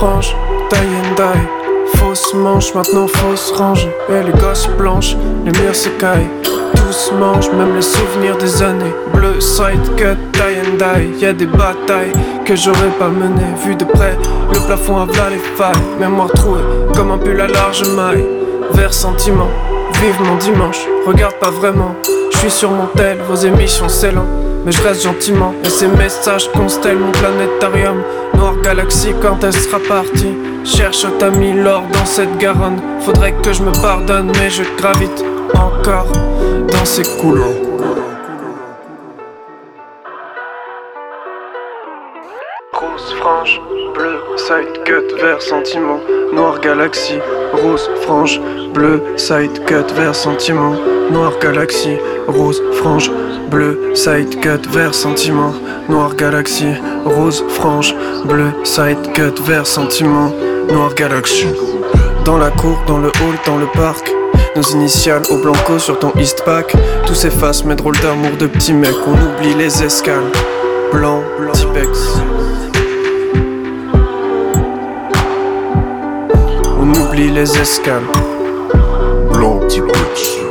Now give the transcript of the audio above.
frange, tie and die. Fausse manche, maintenant fausse range. Et les gosses blanches, les murs s'écaillent. Tous mangent, même les souvenirs des années. Bleu, side cut, tie and die. Y'a des batailles que j'aurais pas menées. Vu de près, le plafond a plat les failles. Mémoire trouée, comme un pull à large maille. Vers sentiment, vive mon dimanche. Regarde pas vraiment, je suis sur mon tel. Vos émissions c'est lent, mais je reste gentiment. Et ces messages constellent mon planétarium. Noire galaxie quand elle sera partie. Cherche t'as mis l'or dans cette Garonne. Faudrait que je me pardonne, mais je gravite encore dans ces couloirs. Rose frange, bleu, side cut vers sentiment. Noire galaxie, rose frange, bleu, side cut vers sentiment. Noire galaxie, rose frange, bleu, side cut vers sentiment. Noire galaxie, rose frange, bleu, side cut vers sentiment. Noire galaxie. Dans la cour, dans le hall, dans le parc. Nos initiales au blanco sur ton Eastpack. Tout s'efface, mes drôles d'amour de petits mecs. On oublie les escales. Blanc, Tipex. On oublie les escales. Blanc, Tipex.